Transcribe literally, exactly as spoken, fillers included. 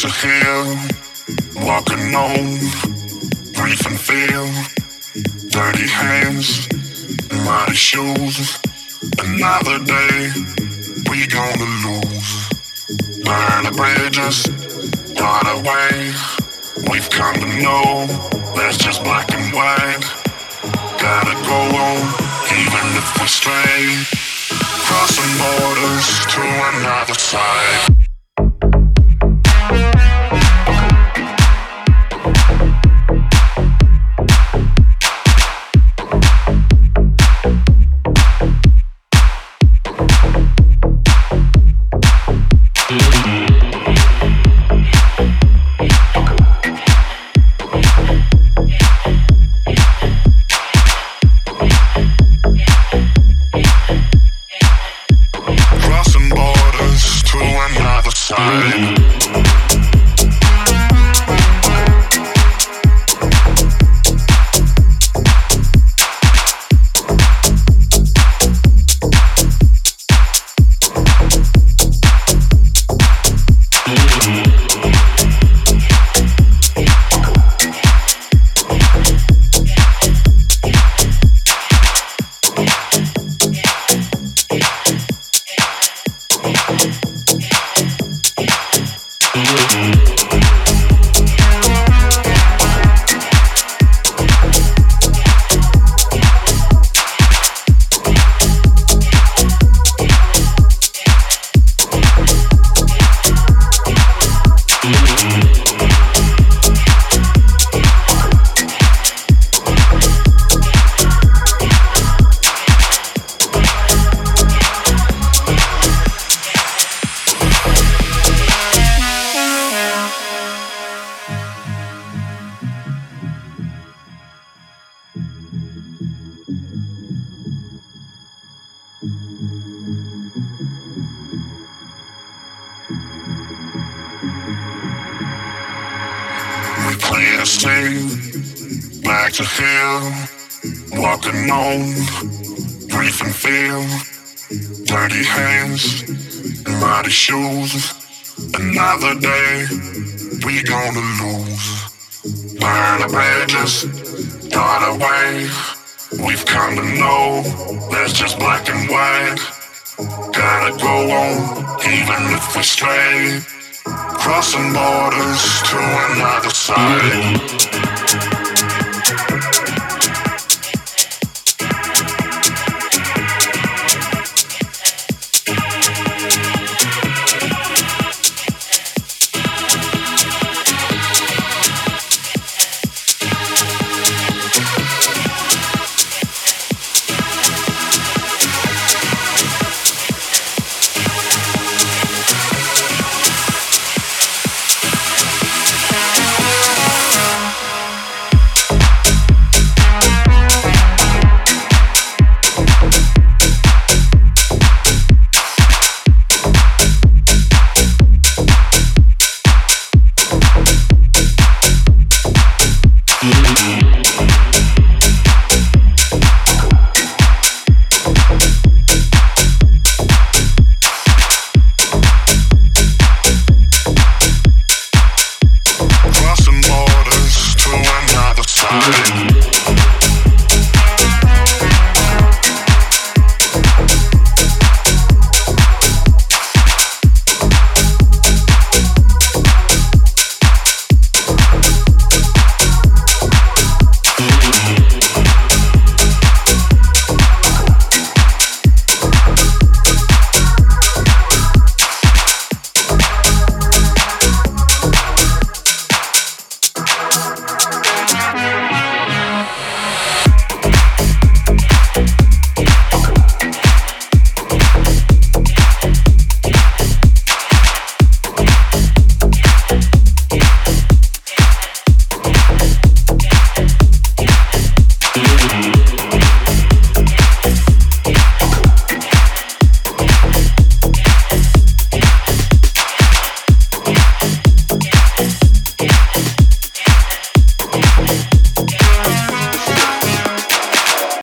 to here, walking on, brief and feel, dirty hands, muddy shoes. Another day, we gonna lose. Burn the bridges, start away. We've come to know there's just black and white. Gotta go on, even if we stray. Crossing borders to another side. Back to here, walking on, brief and feel, dirty hands, muddy shoes. Another day, we gonna lose. Burn the bridges, start away. We've come to know there's just black and white. Gotta go on, even if we stray. Crossing borders to another side.